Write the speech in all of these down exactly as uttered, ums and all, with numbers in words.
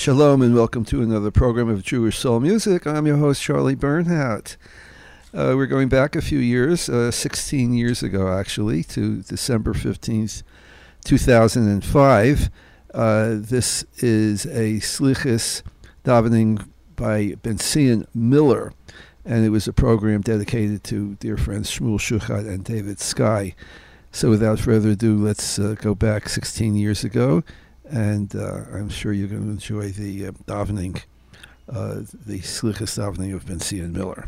Shalom and welcome to another program of Jewish Soul Music. I'm your host, Charlie Bernhardt. Uh, we're going back a few years, uh, sixteen years ago actually, to December fifteenth, two thousand five. Uh, this is a Slichus davening by Ben-Sion Miller, and it was a program dedicated to dear friends Shmuel Shuchat and David Sky. So without further ado, let's uh, go back sixteen years ago. And uh, I'm sure you're going to enjoy the uh, davening, uh, the Slichus davening of Ben-Sion Miller.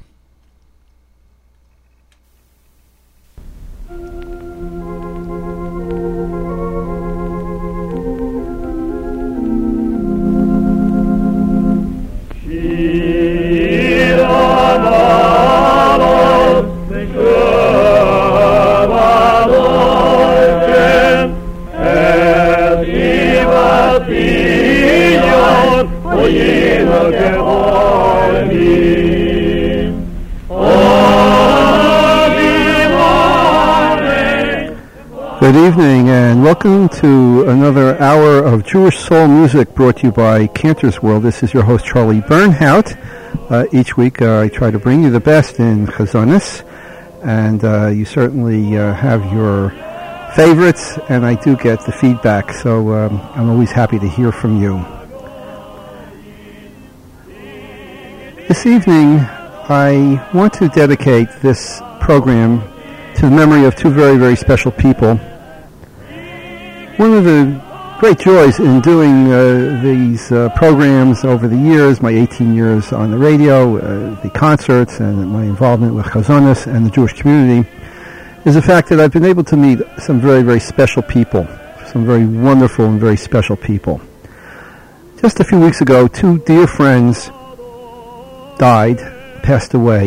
Good evening and welcome to another hour of Jewish Soul Music brought to you by Cantor's World. This is your host Charlie Bernhardt. Uh, each week uh, I try to bring you the best in Chazonis, and uh, you certainly uh, have your favorites, and I do get the feedback, so um, I'm always happy to hear from you. This evening I want to dedicate this program to the memory of two very, very special people. One of the great joys in doing uh, these uh, programs over the years, my eighteen years on the radio, uh, the concerts, and my involvement with Chazonis and the Jewish community, is the fact that I've been able to meet some very, very special people, some very wonderful and very special people. Just a few weeks ago, two dear friends died, passed away.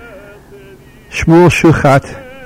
Shmuel Shuchat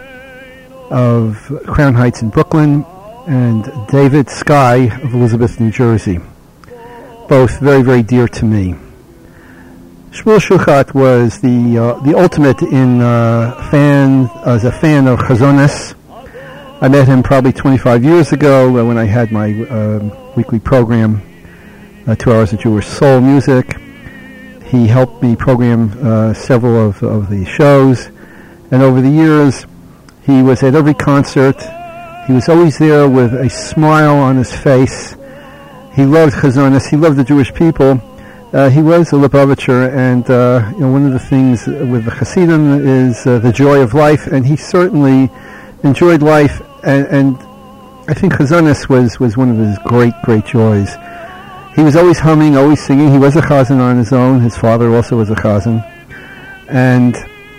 of Crown Heights in Brooklyn, and David Sky of Elizabeth, New Jersey. Both very, very dear to me. Shmuel Shuchat was the uh, the ultimate in uh, fan as a fan of Chazonis. I met him probably twenty-five years ago uh, when I had my uh, weekly program, uh, Two Hours of Jewish Soul Music. He helped me program uh, several of, of the shows, and over the years, he was at every concert. He was always there with a smile on his face. He loved Chazonis. He loved the Jewish people. Uh, he was a Lubavitcher, and uh, you know, one of the things with the Hasidim is uh, the joy of life, and he certainly enjoyed life, and, and I think Chazonis was, was one of his great, great joys. He was always humming, always singing. He was a chazan on his own. His father also was a chazan. And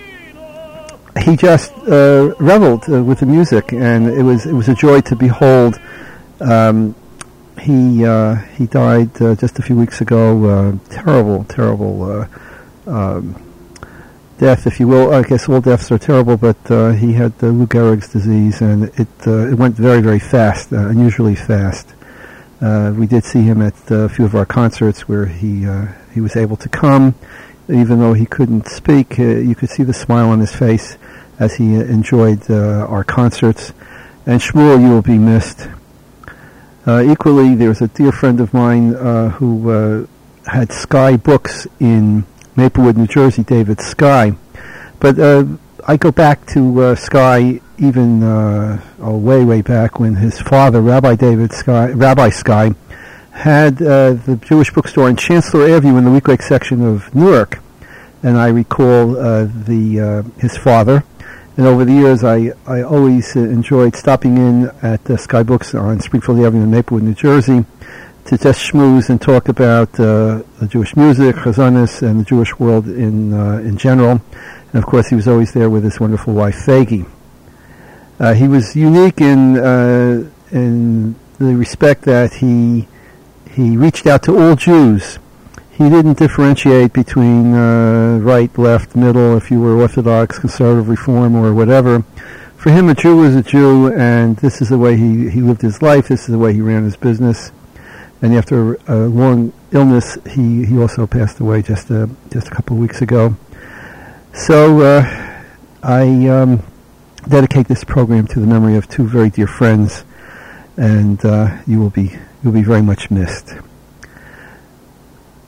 he just uh, reveled uh, with the music, and it was it was a joy to behold. Um, he uh, he died uh, just a few weeks ago. Uh, terrible, terrible uh, um, death, if you will. I guess all deaths are terrible, but uh, he had the Lou Gehrig's disease, and it uh, it went very, very fast, uh, unusually fast. Uh, we did see him at uh, a few of our concerts where he uh, he was able to come. Even though he couldn't speak, uh, you could see the smile on his face as he uh, enjoyed uh, our concerts. And Shmuel, you will be missed. Uh, equally, there's a dear friend of mine uh, who uh, had Sky Books in Maplewood, New Jersey, David Sky. But uh, I go back to uh, Sky even uh, oh, way, way back when his father, Rabbi David Sky, Rabbi Sky, had uh, the Jewish bookstore in Chancellor Avenue in the Weequahic section of Newark, and I recall uh, the uh, his father. And over the years, I I always uh, enjoyed stopping in at uh, Sky Books on Springfield Avenue in Maplewood, New Jersey, to just schmooze and talk about uh, the Jewish music, Chazonis, and the Jewish world in uh, in general. And of course, he was always there with his wonderful wife, Fagi. Uh, he was unique in uh, in the respect that he He reached out to all Jews. He didn't differentiate between uh, right, left, middle, if you were Orthodox, Conservative, Reform, or whatever. For him, a Jew was a Jew, and this is the way he, he lived his life. This is the way he ran his business. And after a long illness, he, he also passed away just a, just a couple of weeks ago. So uh, I um, dedicate this program to the memory of two very dear friends, and uh, you will be you'll be very much missed.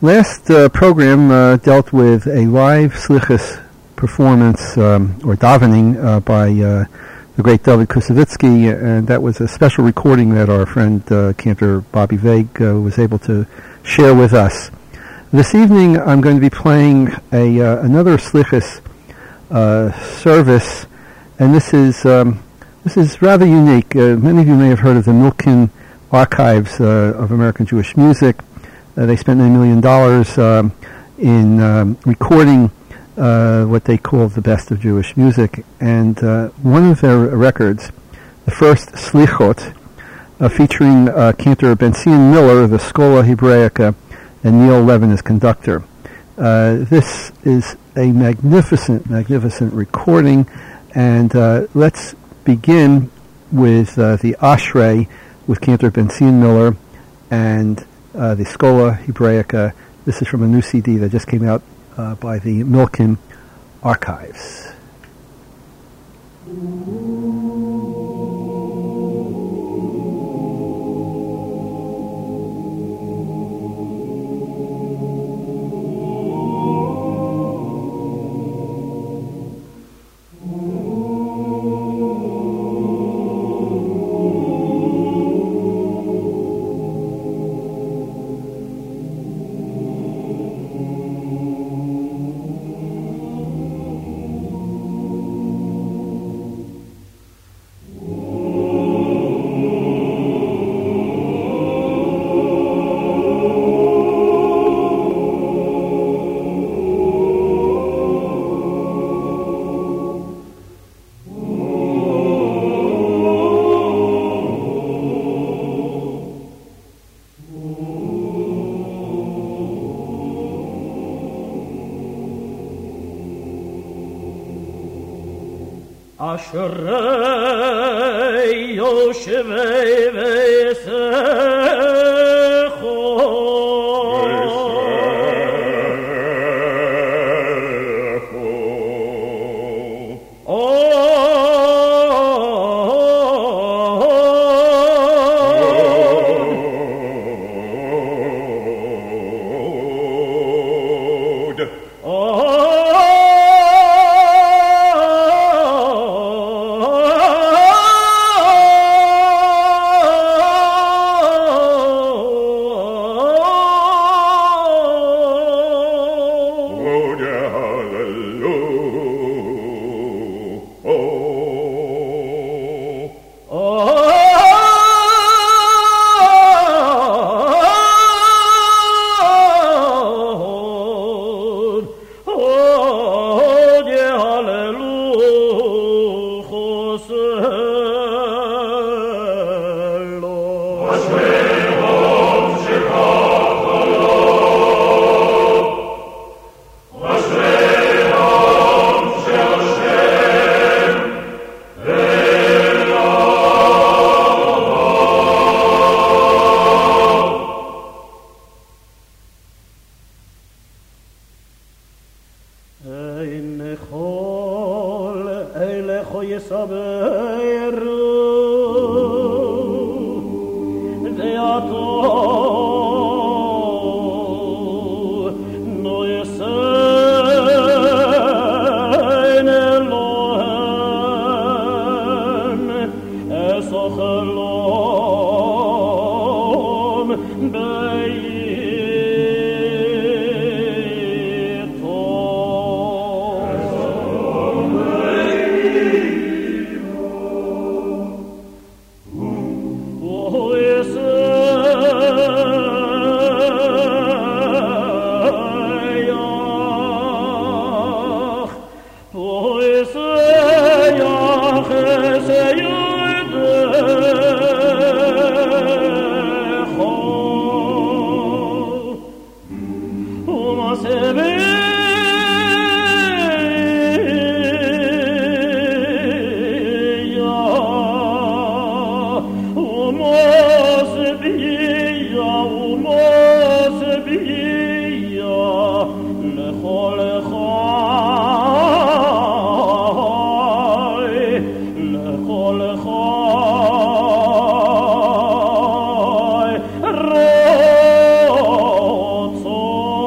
Last uh, program uh, dealt with a live slichus performance um, or davening uh, by uh, the great David Kusevitsky, and that was a special recording that our friend uh, Cantor Bobby Vague uh, was able to share with us. This evening I'm going to be playing a uh, another slichus uh, service, and this is um, this is rather unique. Uh, many of you may have heard of the Milken Archives uh, of American Jewish Music. Uh, they spent nine million dollars um, in um, recording uh, what they call the best of Jewish music. And uh, one of their records, the first Slichot, uh, featuring uh, Cantor Benzion Miller, the Schola Hebraica, and Neil Levin as conductor. Uh, this is a magnificent, magnificent recording. And uh, let's begin with uh, the Ashrei with Cantor Benzion Miller and Uh, the Schola Hebraica. This is from a new C D that just came out uh, by the Milken Archives. Ashrei Yoshevei V'Yisecho Oh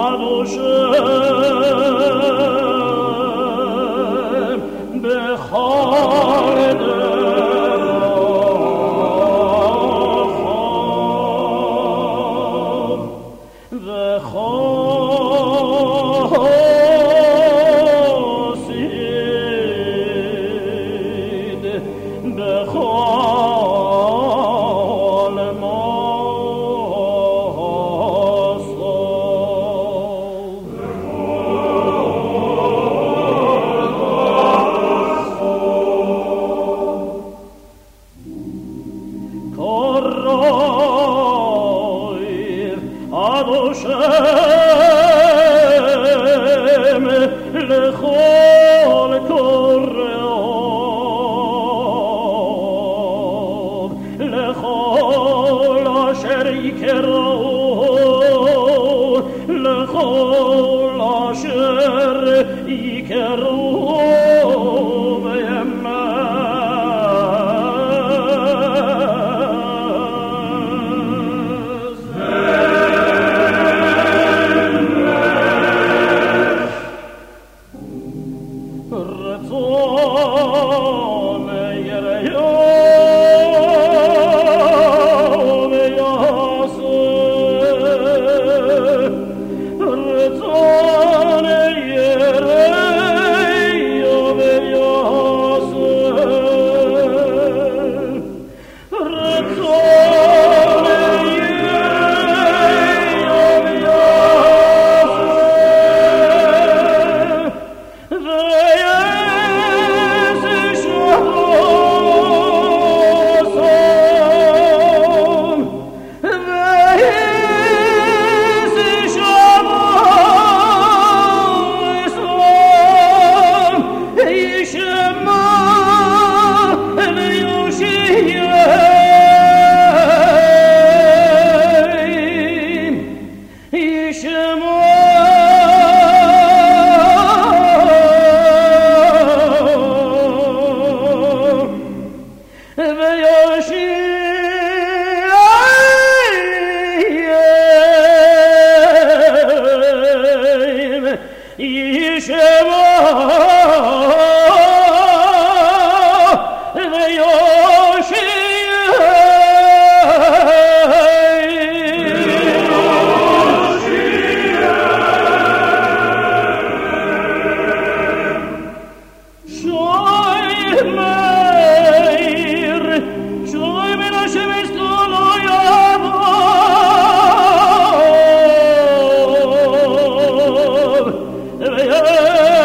Yeah.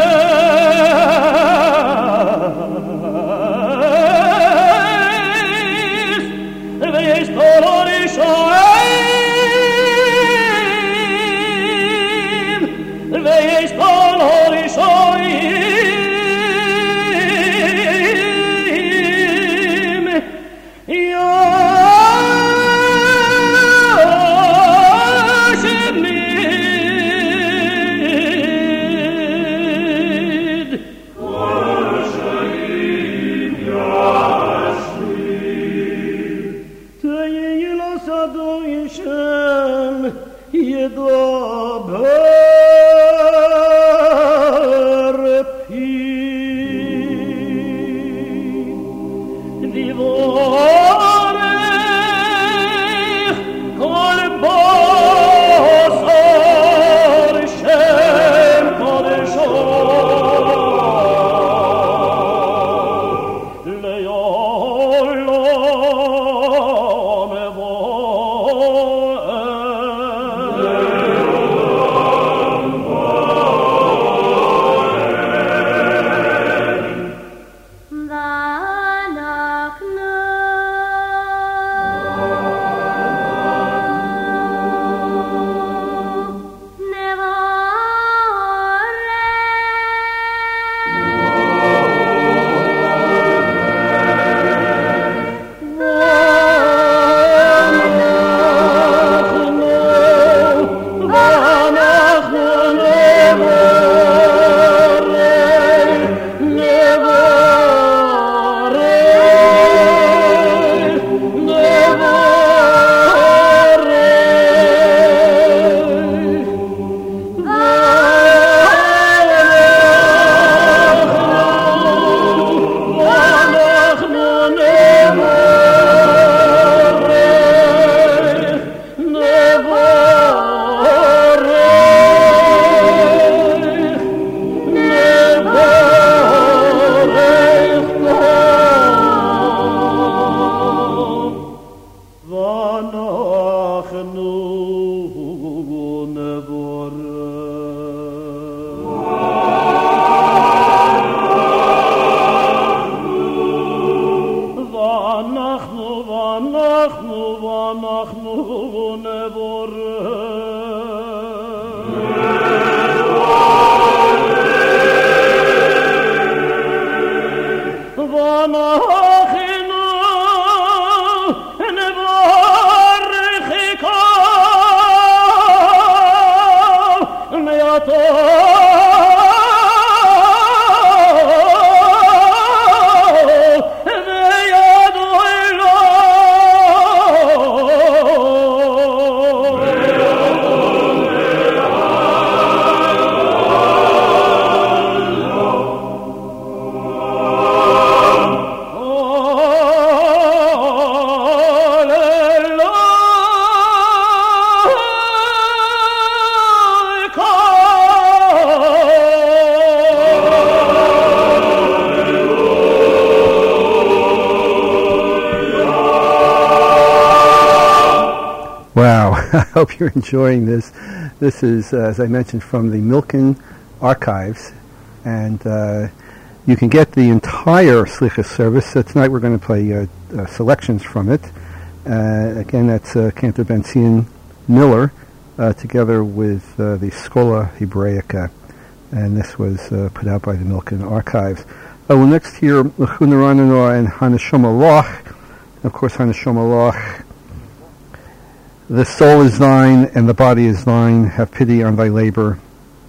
I hope you're enjoying this. This is, uh, as I mentioned, from the Milken archives, and uh, you can get the entire Slichas service. So tonight we're going to play uh, uh, selections from it. Uh, again, that's uh, Cantor Ben-Zion Miller, uh, together with uh, the Schola Hebraica, and this was uh, put out by the Milken archives. Uh, we'll next hear L'chuna Rananoah and Hanashoma Loch. Of course, Hanashoma Loch. The soul is thine, and the body is thine. Have pity on thy labor.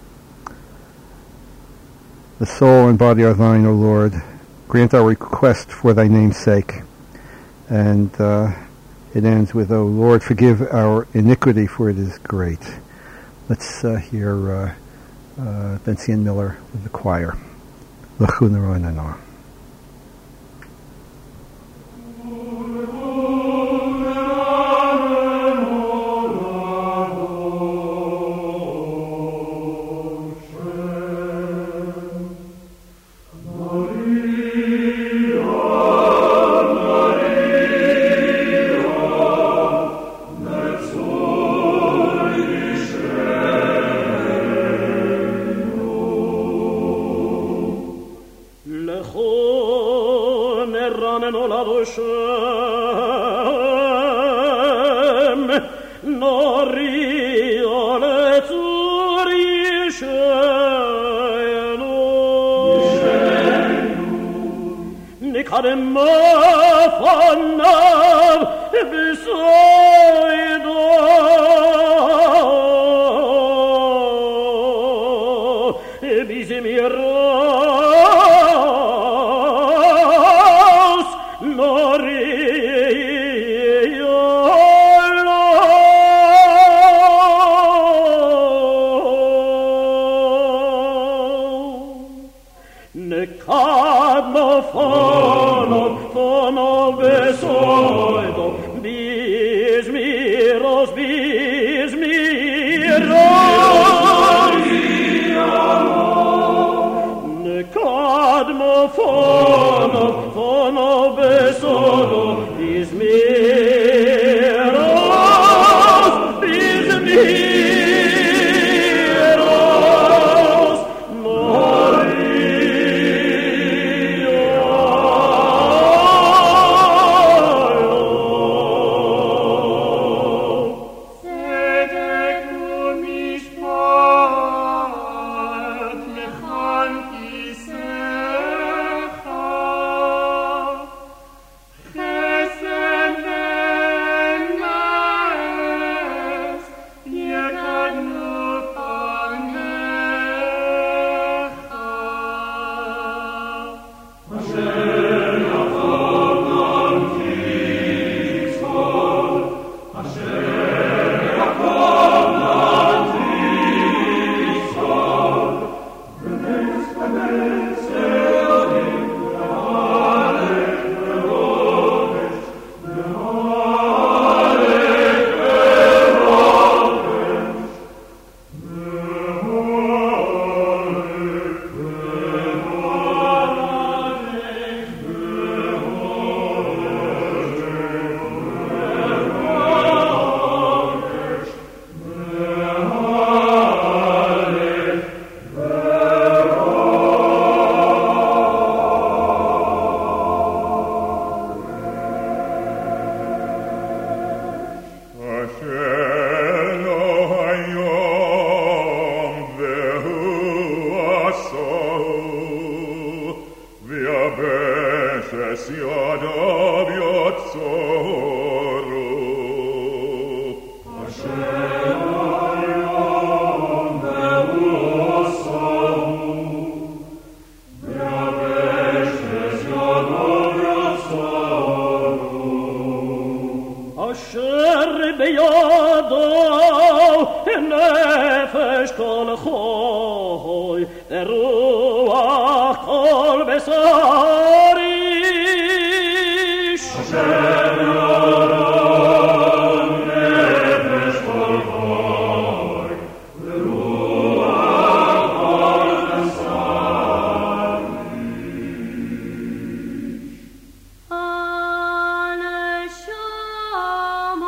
The soul and body are thine, O Lord. Grant our request for thy name's sake. And uh, it ends with, O Lord, forgive our iniquity, for it is great. Let's uh, hear uh, uh, Ben-Zion Miller with the choir. L'chuna Rananoah. Oh חוי ורוח כל בשריש השם יורם נפש כל חוי ורוח כל בשריש הנשם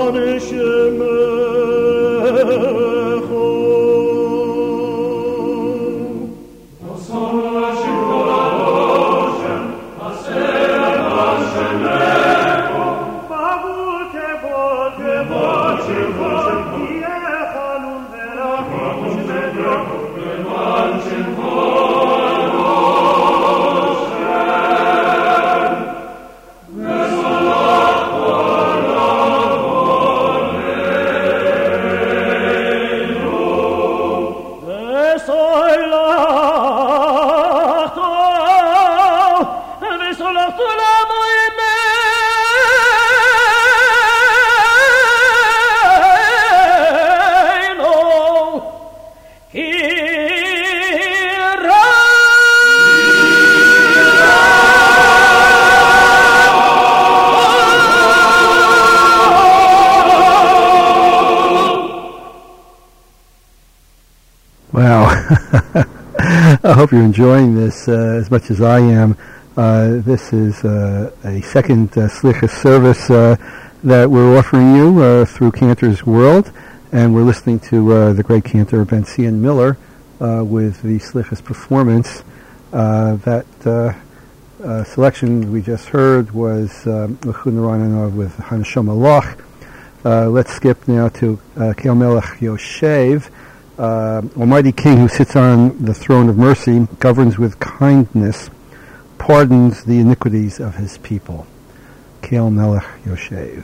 I hope you're enjoying this uh, as much as I am. Uh, this is uh, a second uh, Slichus service uh, that we're offering you uh, through Cantor's World, and we're listening to uh, the great cantor Ben Cian Miller uh, with the Slichus performance. Uh, that uh, uh, selection we just heard was L'chud Narananov with Hanashom Malach. Uh, let's skip now to uh, Kel Melech Yoshev. Uh, Almighty King who sits on the throne of mercy, governs with kindness, pardons the iniquities of his people. Kel Melech Yoshev.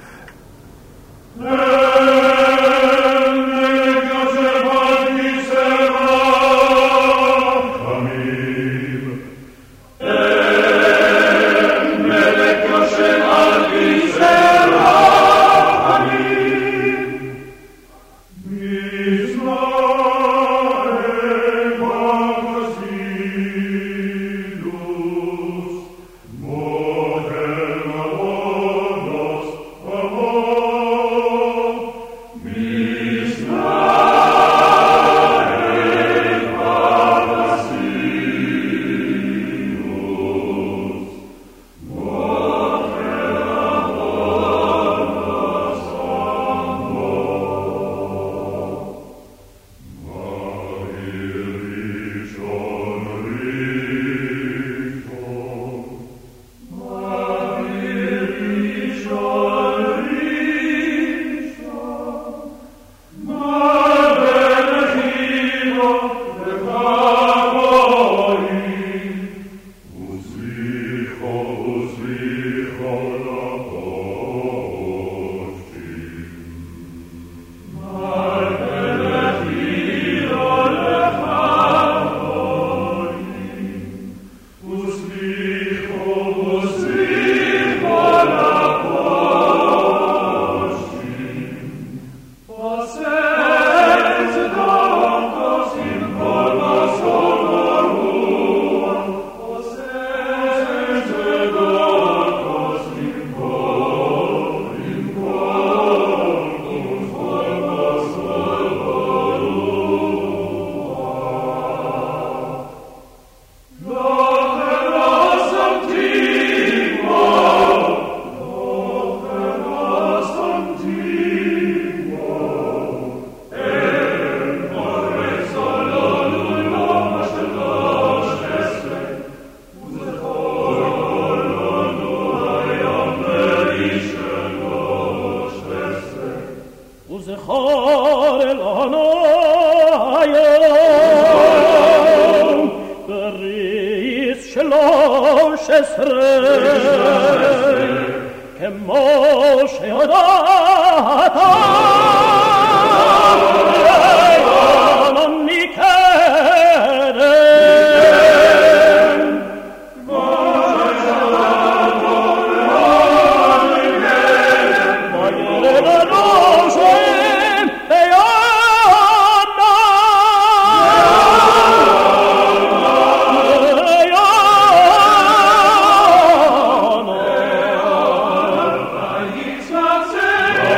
Say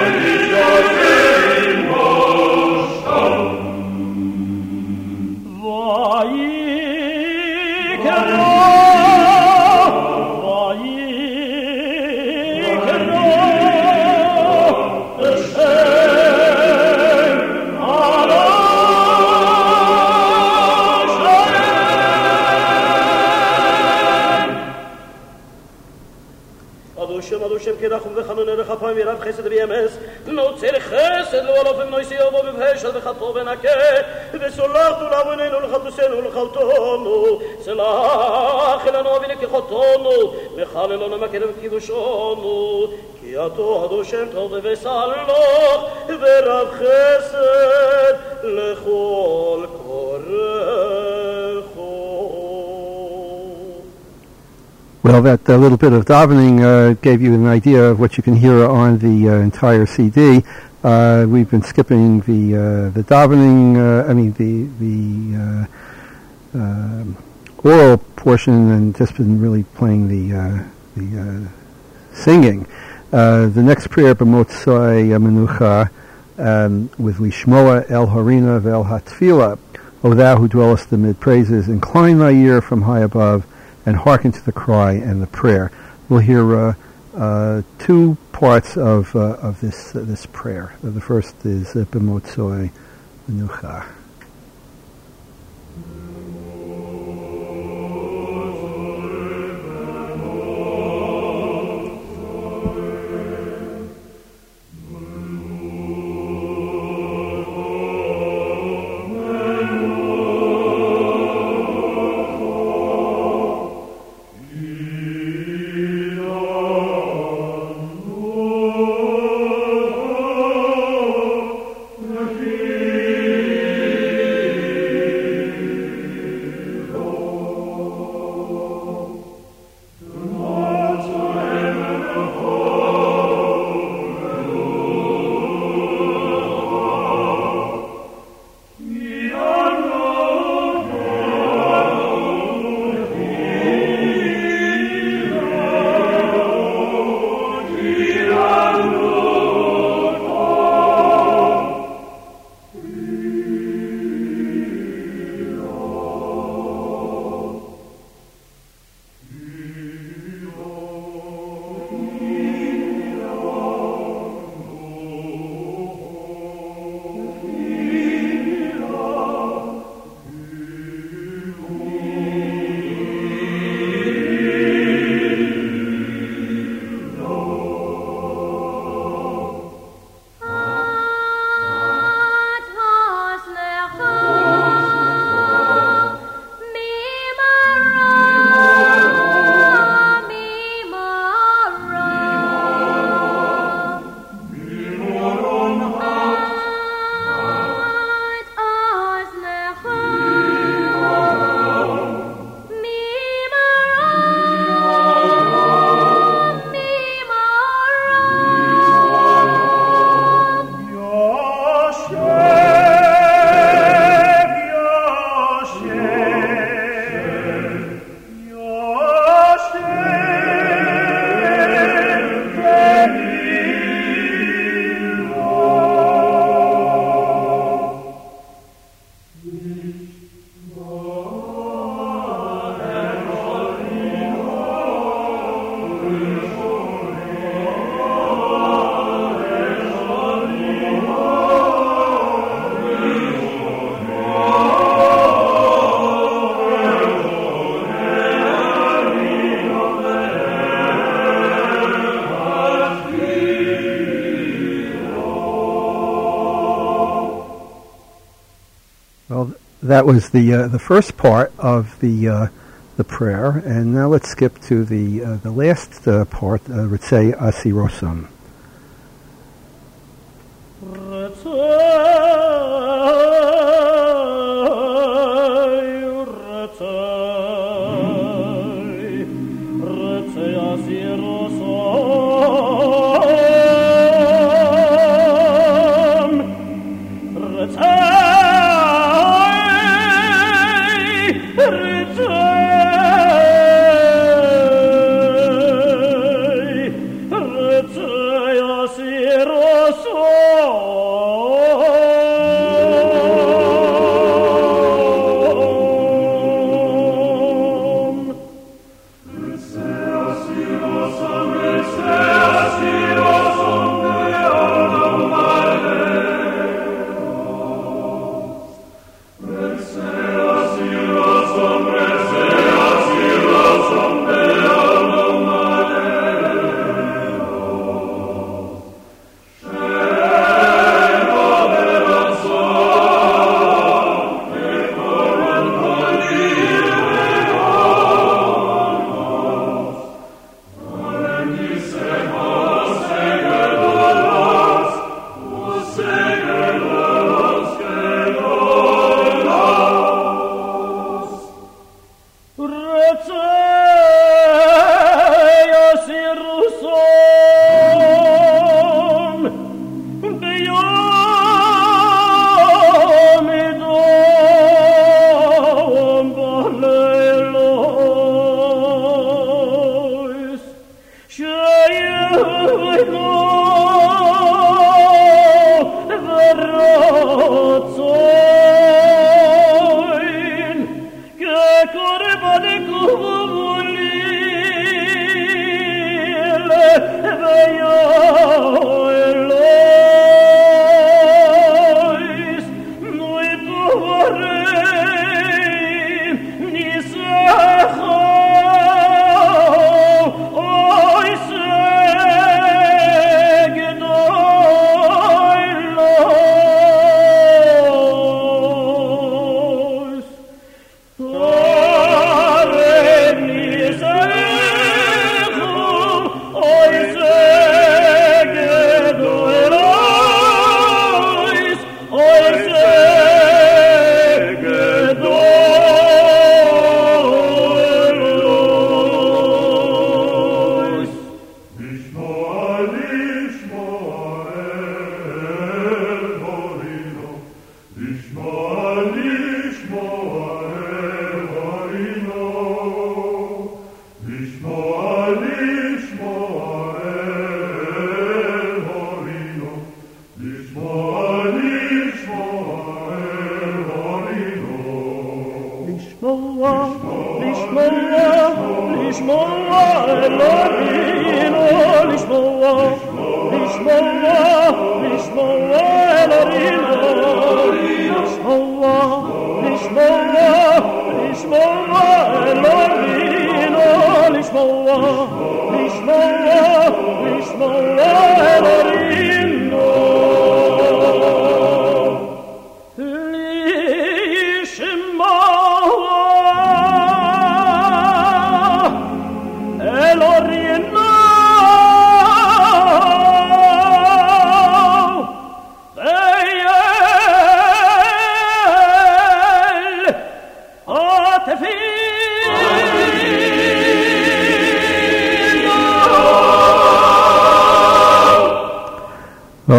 לכפיים ורב חסד וימס, נוצר חסד לעולף ומנויסי יבוא בבהשת וחטו ונקה, וסולחתו לעווננו ולחטוסנו ולחלטונו, סלח אלינו ולקחותנו, וחללנו מקדם קידושנו, כי אתה אדו שם טוב וסלוח, ורב חסד לכל קורכו. Well, that uh, little bit of davening uh, gave you an idea of what you can hear on the uh, entire C D. Uh, we've been skipping the uh, the davening, uh, I mean the the uh, uh, oral portion, and just been really playing the uh, the uh, singing. Uh, the next prayer, B'motzai Menucha, um, with Lishmoa El Harina Vel Hatfila, O thou who dwellest amid praises, incline thy ear from high above, and hearken to the cry and the prayer. We'll hear uh, uh, two parts of uh, of this uh, this prayer. Uh, the first is uh, B'motzai Menucha. That was the uh, the first part of the uh, the prayer, and now let's skip to the uh, the last uh, part, uh, Ritzei Asirosam.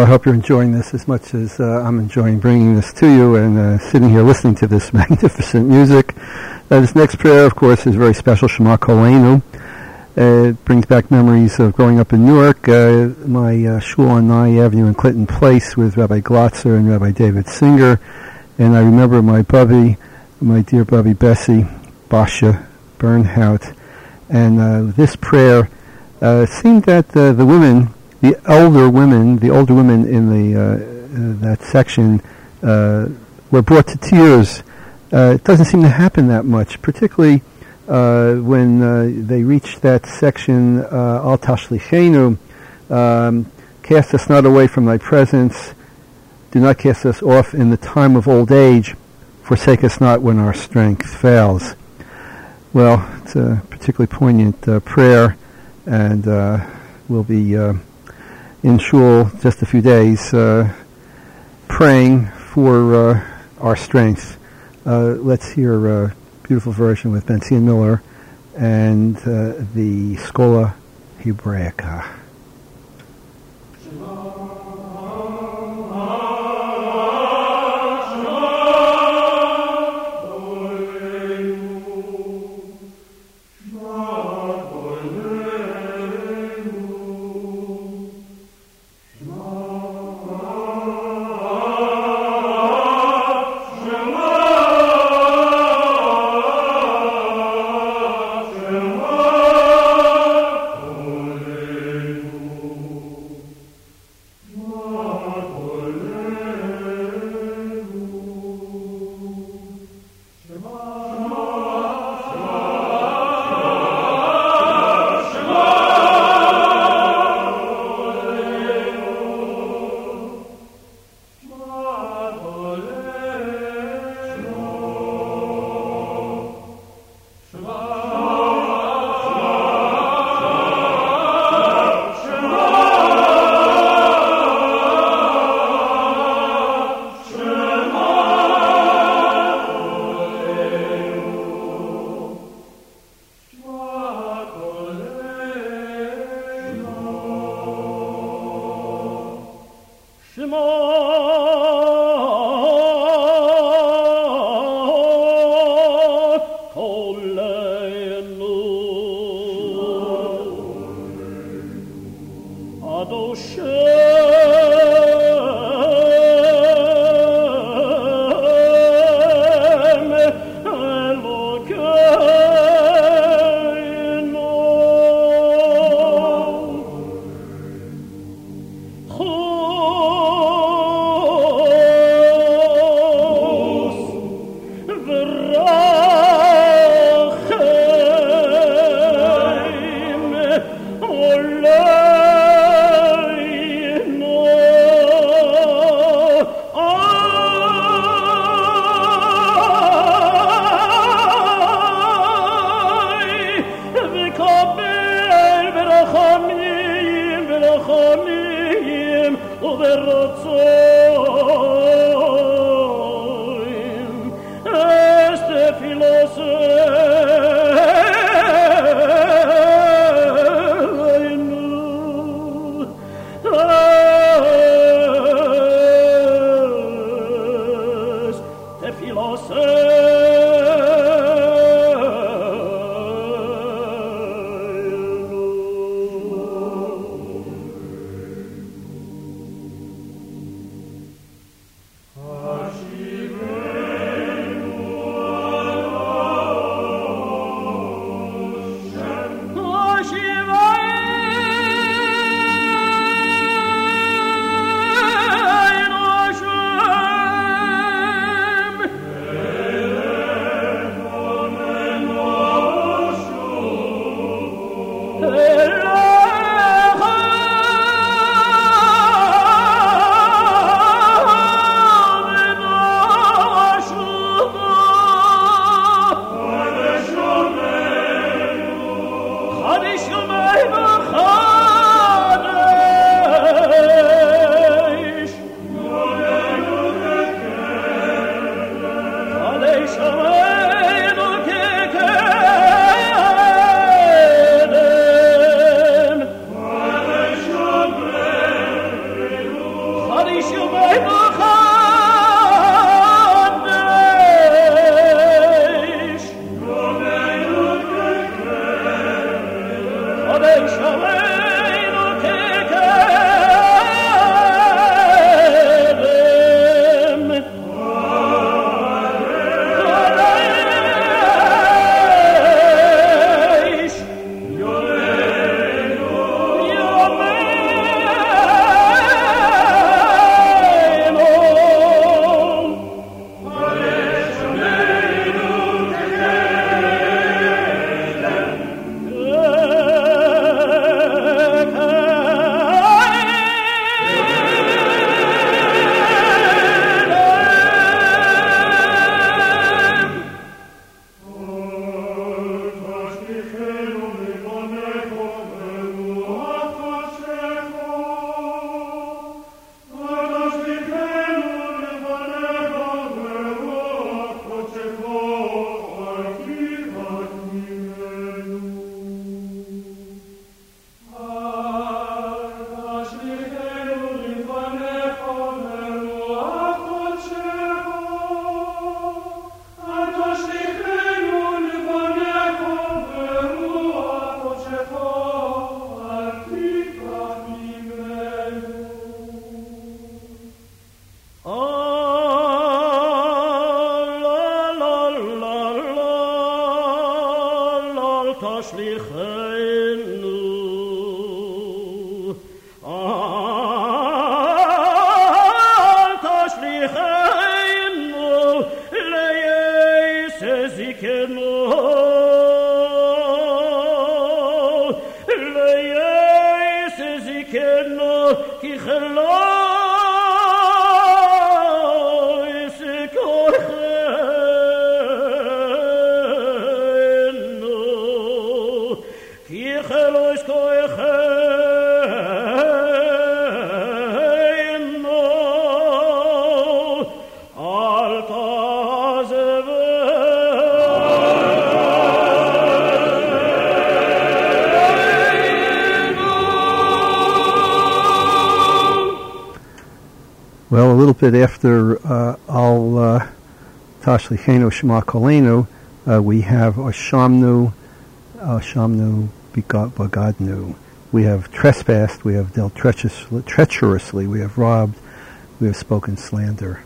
I hope you're enjoying this as much as uh, I'm enjoying bringing this to you and uh, sitting here listening to this magnificent music. Uh, this next prayer, of course, is very special, Shema Kolenu. Uh, it brings back memories of growing up in Newark, uh, my uh, shul on Nye Avenue in Clinton Place with Rabbi Glotzer and Rabbi David Singer. And I remember my bubby, my dear bubby Bessie, Basha Bernhout. And uh, this prayer uh, seemed that uh, the women, the elder women, the older women in the uh, uh, that section uh, were brought to tears. Uh, it doesn't seem to happen that much, particularly uh, when uh, they reach that section, uh, Al Tashlichenu, um, cast us not away from thy presence, do not cast us off in the time of old age, forsake us not when our strength fails. Well, it's a particularly poignant uh, prayer, and uh, we'll be uh, in shul just a few days uh, praying for uh, our strength. Uh, let's hear a beautiful version with Bentzion Miller and uh, the Schola Hebraica. Well, a little bit after uh, Al uh, Tashlichenu Shema Kolenu, uh, we have Oshamnu, Oshamnu Bagadnu. We have trespassed, we have dealt treacherous, treacherously, we have robbed, we have spoken slander.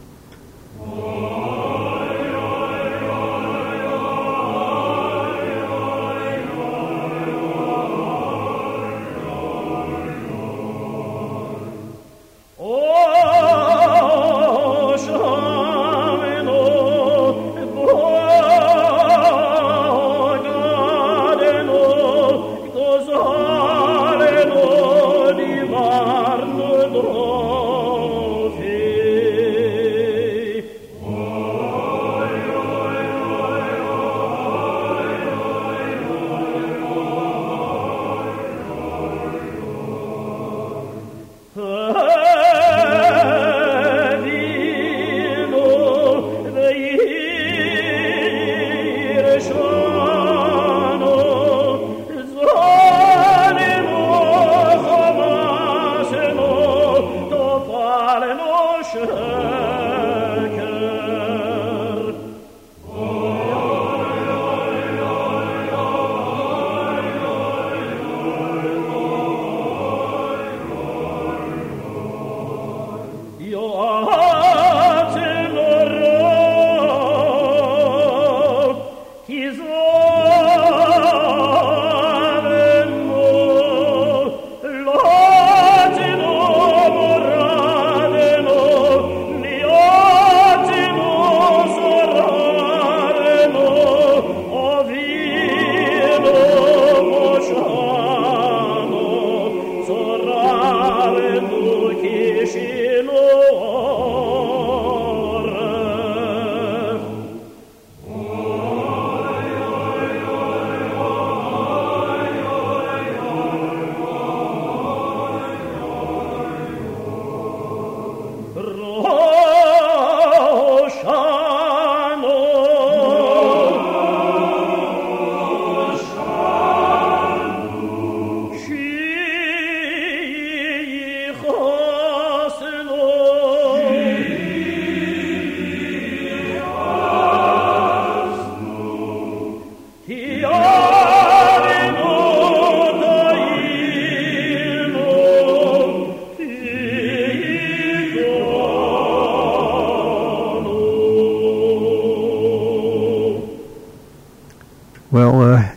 Sorrare tu chi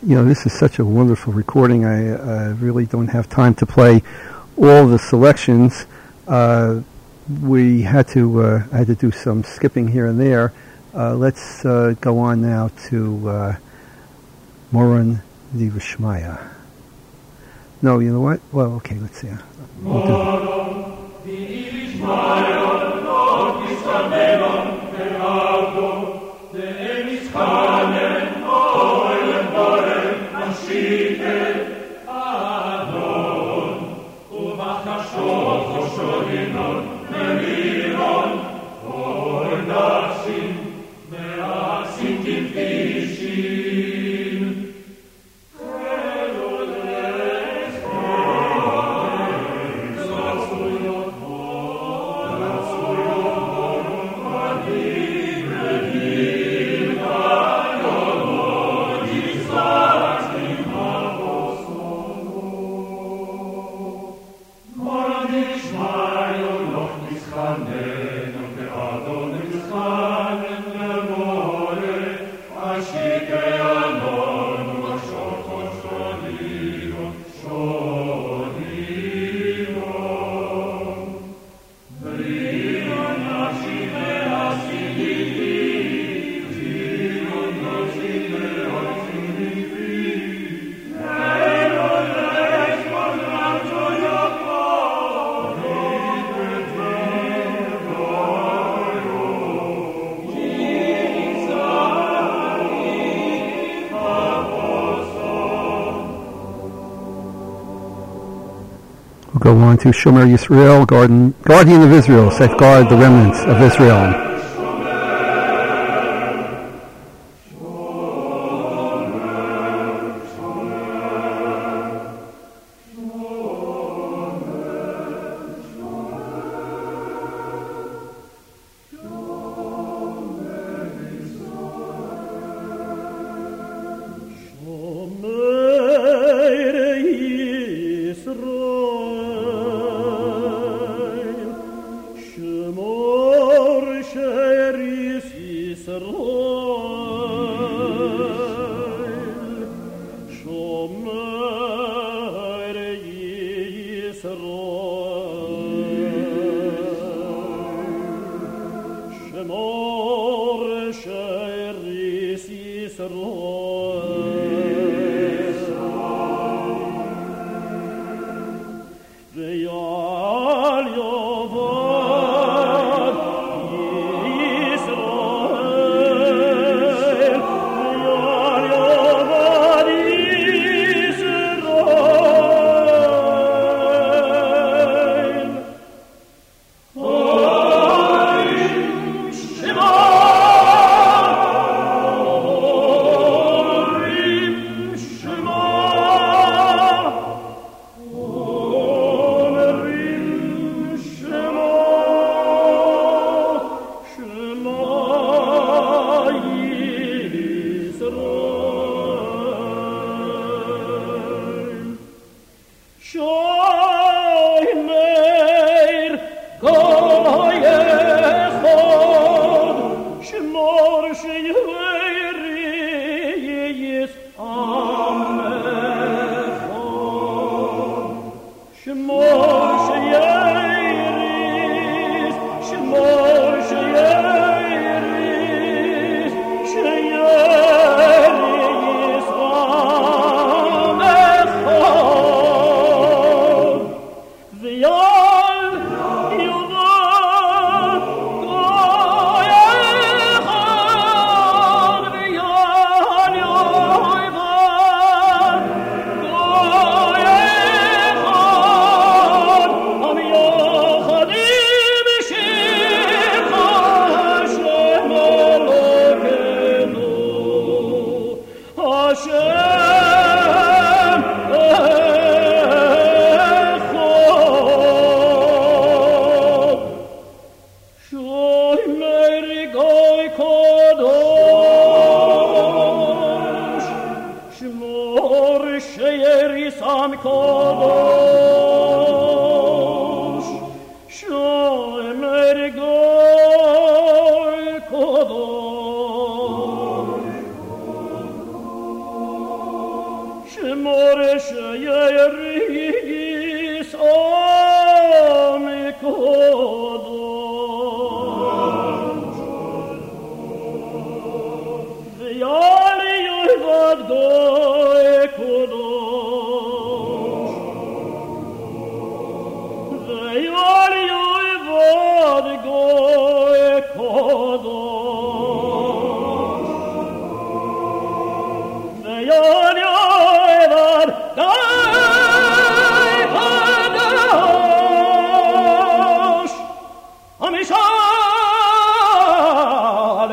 you know, this is such a wonderful recording. I uh, really don't have time to play all the selections. Uh, we had to uh, I had to do some skipping here and there. Uh, let's uh, go on now to uh, Moran Divashmaya. No, you know what? Well, okay, let's see. We'll do go on to Shomer Yisrael, Guardian, Guardian of Israel, safeguard the remnants of Israel.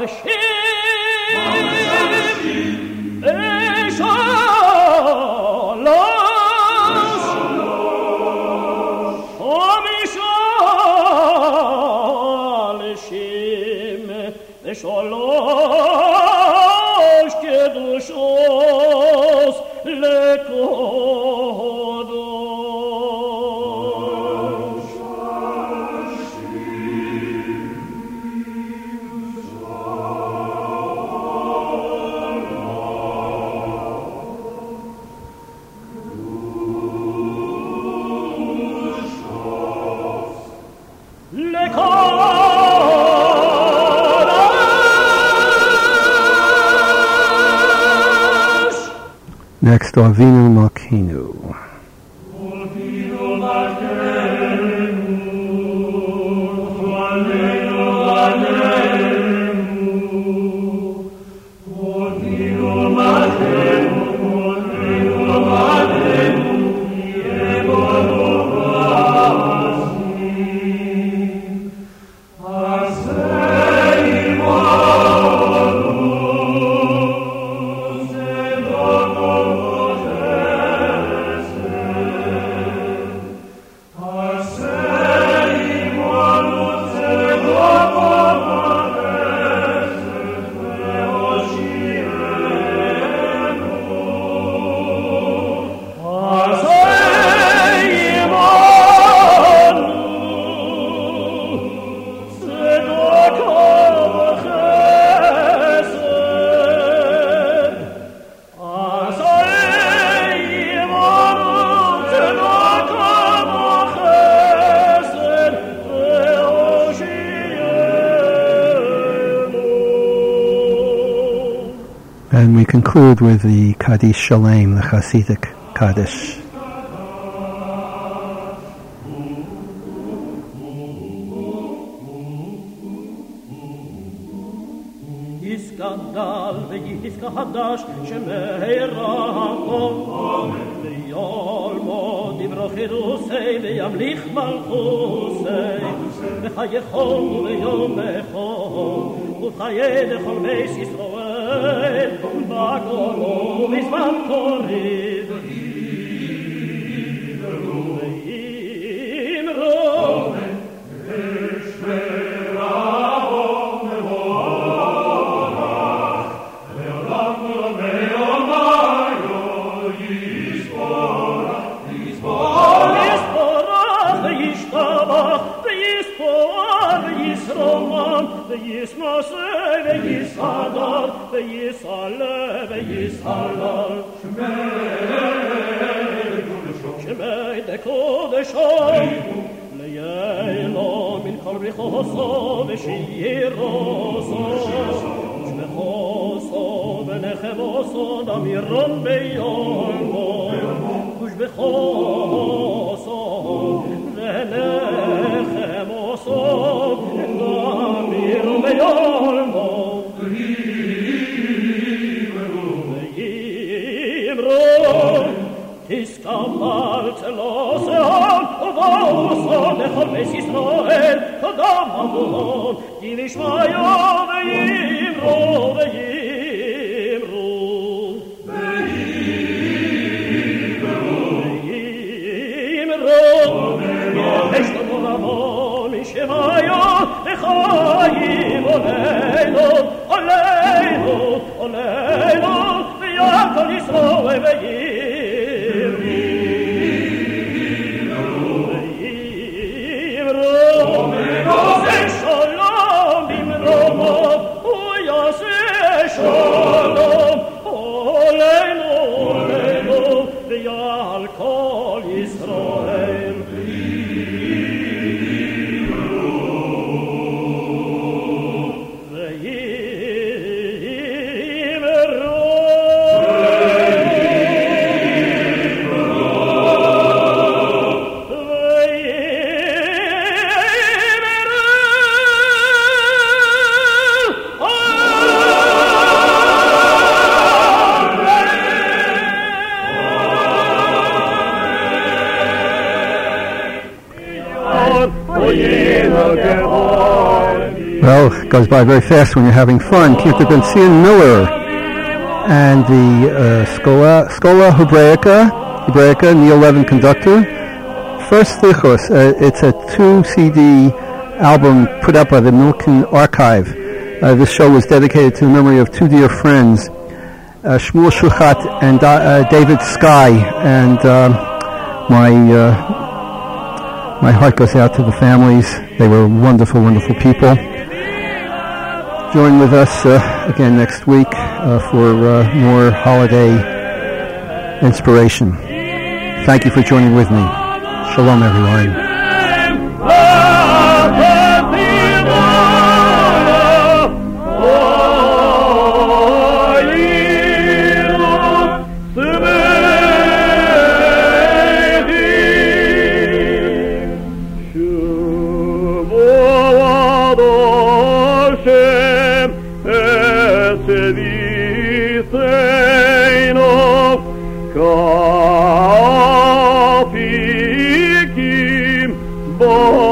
Next, Avinu Malkeinu. And we conclude with the Kaddish Shalem, the Hasidic Kaddish. יסגדל ויסגדש שמהרה ויולמו דברו חירוסי וימליך מלכוסי וחייכו ויומכו וחיי לכל בית ישראל בגולו בזמן קוריב ואמרו וישמעשה ויסעדר ויסעלה ויסעלל שמי דקודשו ליילו מן כל בריחוסו ושירוסו ושבחוסו ונחמוסו דמירון ביולמו ושבחוסו ונחמוסו דמירון ביולמו וימרו תסקבל צלוסם ובוסו לכל בית ישראל קדם אבון כי נשמעו וימרו וימרו וימרו יש לנו רמון משמעו לחיים עולנו עולנו עולנו ויעקב ישראל Well, it goes by very fast when you're having fun. Cantor Ben Zion Miller and the uh, Scola, Scola Hebraica, Hebraica, Neil Levin conductor. First Slichos, uh, it's a two C D album put out by the Milken Archive. Uh, this show was dedicated to the memory of two dear friends, uh, Shmuel Shuchat and uh, David Sky, and uh, my uh, my heart goes out to the families. They were wonderful, wonderful people. Join with us uh, again next week uh, for uh, more holiday inspiration. Thank you for joining with me. Shalom, everyone. Oh